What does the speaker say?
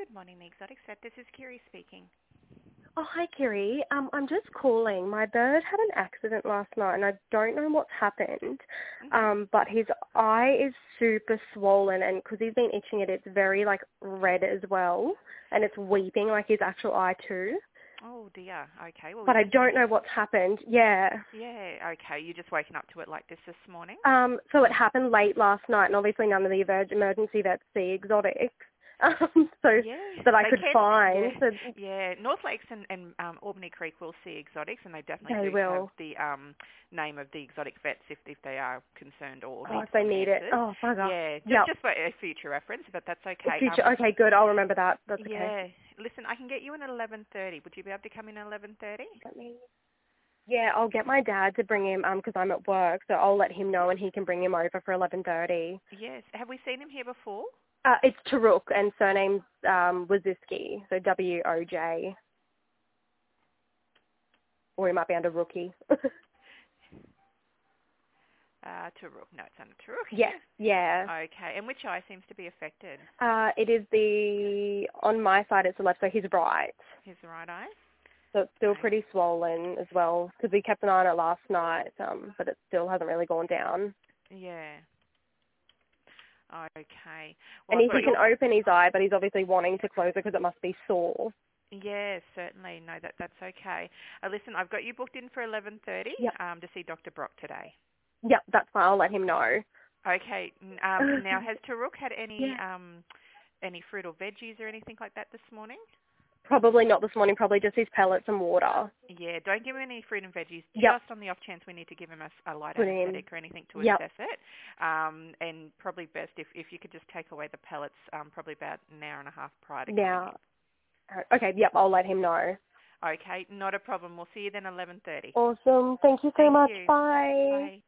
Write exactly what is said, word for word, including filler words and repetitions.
Good morning, the Exotic Set. This is Kiri speaking. Oh, hi, Kiri. Um, I'm just calling. My bird had an accident last night, and I don't know what's happened. Mm-hmm. Um, but his eye is super swollen, and because he's been itching it, it's very like red as well, and it's weeping like his actual eye too. Oh dear. Okay. Well, we But I can. don't know what's happened. Yeah. Yeah. Okay. You just woken up to it like this this morning. Um, so it happened late last night, and obviously none of the emer- emergency vets see exotics. Um, so Yeah. that I They could can. find. Yeah. So Yeah. North Lakes and, and um, Albany Creek will see exotics, and they definitely they do have will. the um, name of the exotic vets if, if they are concerned or Oh, need if they some need it. answers. Oh, bugger. Yeah. Just Yep. just for a future reference, but that's okay. Future. Um. Okay, good. I'll remember that. That's okay. Yeah. Listen, I can get you in at eleven thirty. Would you be able to come in at eleven thirty? Let me. Yeah, I'll get my dad to bring him um 'cause I'm at work, so I'll let him know and he can bring him over for eleven thirty. Yes. Have we seen him here before? Uh, it's Taruk and surname's um, Waziski, so W O J, or he might be under Rookie. Uh, Taruk. No, it's under Taruk. Yes, yeah. Okay. And which eye seems to be affected? Uh, it is the on my side. It's the left, so he's right. His right eye? So it's still Okay. pretty swollen as well because we kept an eye on it last night, um, but it still hasn't really gone down. Yeah. Okay. Well, And I've he, got he you. can open his eye, but he's obviously wanting to close it because it must be sore. Yeah, certainly. No, that that's okay. Uh, listen, I've got you booked in for eleven thirty Yep. um, to see Doctor Brock today. Yep, that's fine. I'll let him know. Okay. n- Um, now, has Taruk had any Yeah. um, any fruit or veggies or anything like that this morning? Probably not this morning, probably just his pellets and water. Yeah, don't give him any fruit and veggies, Yep. just on the off chance we need to give him a, s- a light Put him. anaesthetic or anything to Yep. assess it. Um, and probably best if, if you could just take away the pellets um, probably about an hour and a half prior to coming Now, in. okay, yep, I'll let him know. Okay, not a problem. We'll see you then eleven thirty. Awesome. Thank you so Thank much. you. Bye. Bye.